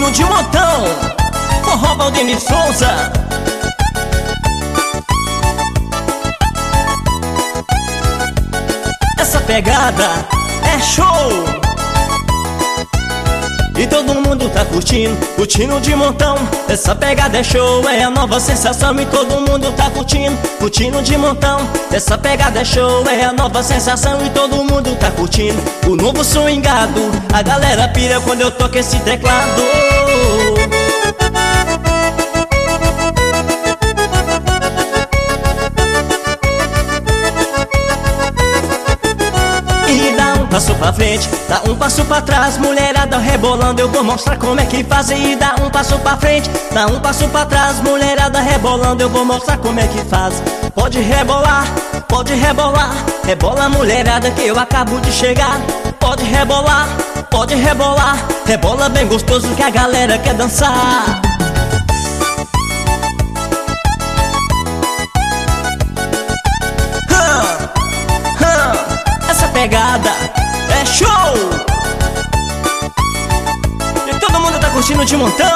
curtindo de montão. Forró Valdemir Souza. Essa pegada é show. E todo mundo tá curtindo, curtindo de montão. Essa pegada é show, é a nova sensação. E todo mundo tá curtindo, curtindo de montão. Essa pegada é show, é a nova sensação. E todo mundo tá curtindo o novo swingado. A galera pira quando eu toco esse teclado. E dá um passo pra frente, dá um passo pra trás, mulherada rebolando, eu vou mostrar como é que faz. E dá um passo pra frente, dá um passo pra trás, mulherada rebolando, eu vou mostrar como é que faz. Pode rebolar, rebola mulherada que eu acabo de chegar. Pode rebolar, rebola bem gostoso que a galera quer dançar. Essa pegada é show. E todo mundo tá curtindo de montão.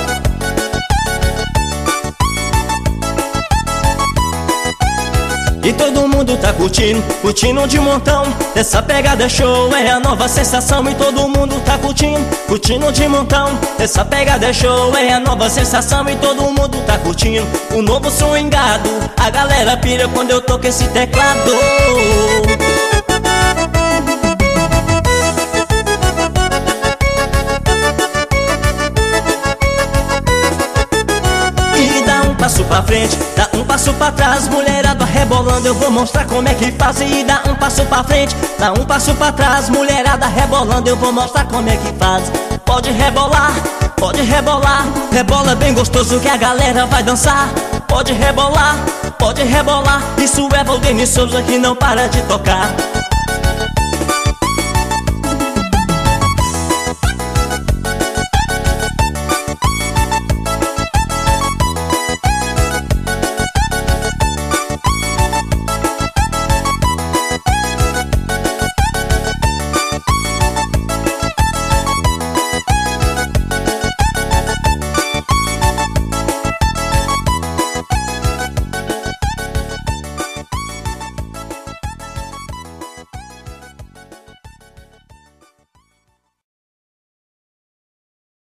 E todo mundo tá curtindo, curtindo de montão. Essa pegada é show, é a nova sensação. E todo mundo tá curtindo, curtindo de montão. Essa pegada é show, é a nova sensação. E todo mundo tá curtindo o novo swingado. A galera pira quando eu toco esse teclado. Passo pra frente, dá um passo pra trás, mulherada rebolando, eu vou mostrar como é que faz. E dá um passo pra frente, dá um passo pra trás, mulherada rebolando, eu vou mostrar como é que faz. Pode rebolar, rebola bem gostoso que a galera vai dançar. Pode rebolar, isso é Valdemir Souza que não para de tocar.